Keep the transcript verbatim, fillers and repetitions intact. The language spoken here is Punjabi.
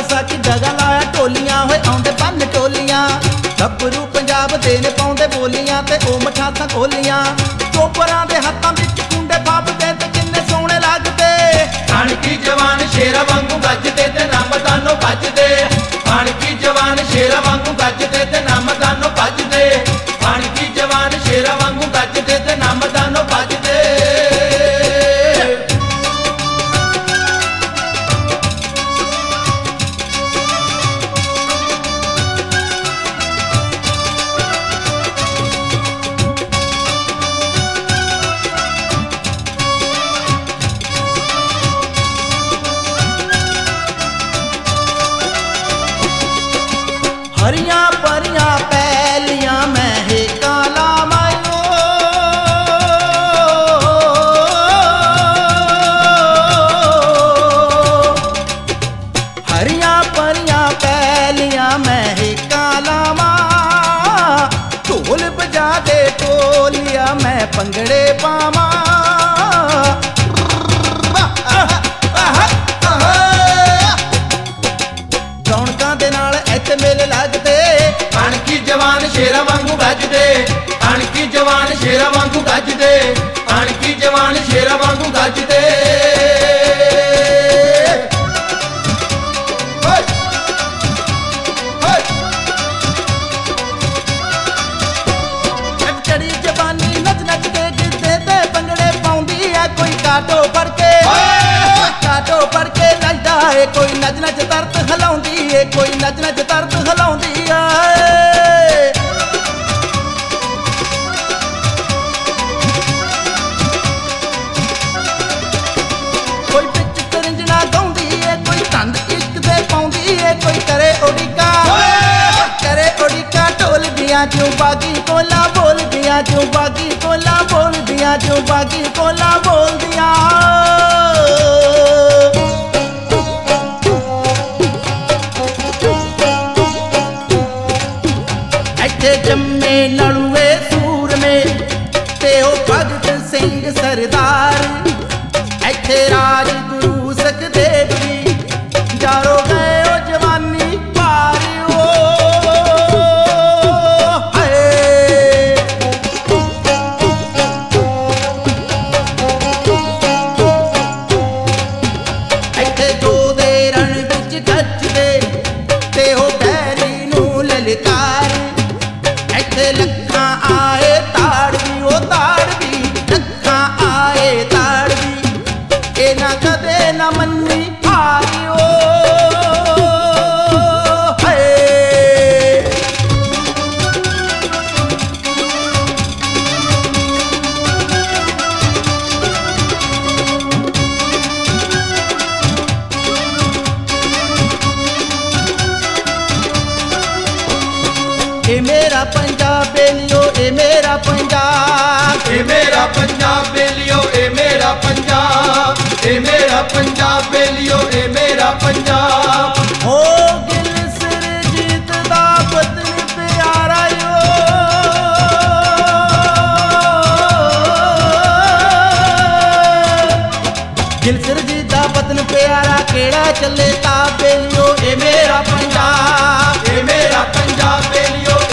ਵਿਸਾਖੀ ਜਗਾ ਲਾਇਆ ਢੋਲੀਆਂ ਹੋਏ ਆਉਂਦੇ ਬੰਨ ਟੋਲੀਆਂ ਗੱਭਰੂ ਪੰਜਾਬ ਦੇ ਨੇ ਪਾਉਂਦੇ ਬੋਲੀਆਂ ਤੇ ਉਹ ਮਠਾਸਾਂ ਖੋਲੀਆਂ ਚੋਪਰਾਂ ਦੇ ਹੱਥਾਂ ਵਿੱਚ ਕੁੰਡੇ ਫਾਪਦੇ ਤੇ ਕਿੰਨੇ ਸੋਹਣੇ ਲੱਗਦੇ ਅਣਖੀ ਜਵਾਨ ਸ਼ੇਰਾਂ ਵਾਂਗੂ ਗੱਜਦੇ ਤੇ ਨਾਮਦਾਨੋਂ ਭੱਜਦੇ ਅਣਖੀ ਜਵਾਨ ਸ਼ੇਰਾਂ ਵਾਂਗੂ ਗੱਜਦੇ ਤੇ ਨਾਮਦਾਨੋਂ ਭੱਜਦੇ ਅਣਖੀ ਜਵਾਨ ਸ਼ੇਰਾਂ ਵਾਂਗੂ ਗੱਜਦੇ ਤੇ ਨਾਮਦਾਨੋਂ ਭੱਜਦੇ ਹਰੀਆਂ ਭਰੀਆਂ ਪੈਲੀਆਂ ਮਹਿਕਾਂ ਲਾਵਾਂਓ ਹਰੀਆਂ ਭਰੀਆਂ ਪੈਲੀਆਂ ਮਹਿਕਾਂ ਲਾਵਾਂ ਢੋਲ ਵਜਾ ਦੇ ਢੋਲੀਆ ਮੈਂ ਭੰਗੜੇ ਪਾਵਾਂ ਰੌਣਕਾਂ ਦੇ ਨਾਲ ਇੱਥੇ ਮੇਲੇ ਲੱਗਦੇ ਅਣਖੀ ਜਵਾਨ ਸ਼ੇਰਾਂ ਵਾਂਗੂ ਗੱਜਦੇ ਅਣਖੀ ਜਵਾਨ ਸ਼ੇਰਾਂ ਵਾਂਗੂ ਗੱਜਦੇ ਅਣਖੀ ਜਵਾਨ ਸ਼ੇਰਾਂ ਵਾਂਗੂ ਗੱਜਦੇ ਚੜੀ ਜਵਾਨੀ ਨੱਚ ਨੱਚ ਕੇ ਗਿੱਧੇ ਤੇ ਭੰਗੜੇ ਪਾਉਂਦੀ ਐ ਕੋਈ ਕਾਟੋ ਫੜ ਕੇ ਕਾਟੋ ਫੜ ਕੇ ਨੱਚਦਾ ਏ ਕੋਈ ਨੱਚ ਨੱਚ ਤਰਤ ਹਿਲਾਉਂਦੀ ਏ ਕੋਈ ਨੱਚ ਨੱਚ ਤਰਤ ਹਿਲਾਉਂਦੀ ਏ ਕੋਈ ਵਿੱਚ ਤਰੰਜਣਾ ਗਾਉਂਦੀ ਏ ਕੋਈ ਤੰਦ ਇਸ਼ਕ ਦੇ ਪਾਉਂਦੀ ਏ ਕੋਈ ਕਰੇ ਉਡੀਕਾ ਕਰੇ ਉਡੀਕਾ ਢੋਲਦੀਆਂ ਚੋਂ ਬਾਗੀ ਕੋਲਾ ਬੋਲਦੀਆਂ ਚੋਂ ਬਾਗੀ ਕੋਲਾ ਬੋਲਦੀਆਂ ਚੋਂ ਬਾਗੀ ਕੋਲਾ ਬੋਲਦੀਆਂ ਇੱਥੇ ਜੰਮੇ ਨਲੂਏ ਸੂਰਮੇ ਤੇ ਉਹ ਭਗਤ ਸਿੰਘ ਸਰਦਾਰ ਇੱਥੇ ਰਾਜ ਗੁਰੂ ਸੁਖਦੇਵ ਜੀ ਜਾਰੋ ਗਏ ਉਹ ਜਵਾਨੀ ਪਾਰ ਓ ਹਾਏ ਇੱਥੇ ਦੋ ਦੇ ਰਣ ਵਿੱਚ ਗੱਜਦੇ ਤੇ ਉਹ ਬੈਰੀ ਨੂੰ ਲਲਕਾਰ ਇੱਥੇ ਲੱਖਾਂ ਆਏ ਤਾੜਵੀ ਉਹ ਤਾੜਵੀ ਲੱਖਾਂ ਆਏ ਤਾੜਵੀ ਇਹ ਨਾ ਕਦੇ ਨਾ ਮੰਨੀ ਹਾਰੀ ਓ ਹਾਏ ਇਹ ਮੇਰਾ ਪੰਜਾਬ ਬੇਲੀਓ ਇਹ ਮੇਰਾ ਪੰਜਾਬ ਇਹ ਮੇਰਾ ਪੰਜਾਬ ਬੇਲੀਓ ਇਹ ਮੇਰਾ ਪੰਜਾਬ ਇਹ ਮੇਰਾ ਪੰਜਾਬ ਬੇਲੀਓ ਇਹ ਮੇਰਾ ਪੰਜਾਬ ਹੋ ਗਿਲ ਸਰਜੀਤ ਦਾ ਵਤਨ ਪਿਆਰਾ ਓ ਗਿਲ ਸਰਜੀਤ ਦਾ ਵਤਨ ਪਿਆਰਾ ਕਿਹੜਾ ਚੱਲੇ ਤਾਂ ਬੇਲੀਓ ਇਹ ਮੇਰਾ ਪੰਜਾਬ ਇਹ ਮੇਰਾ ਪੰਜਾਬ ਬੇਲੀਓ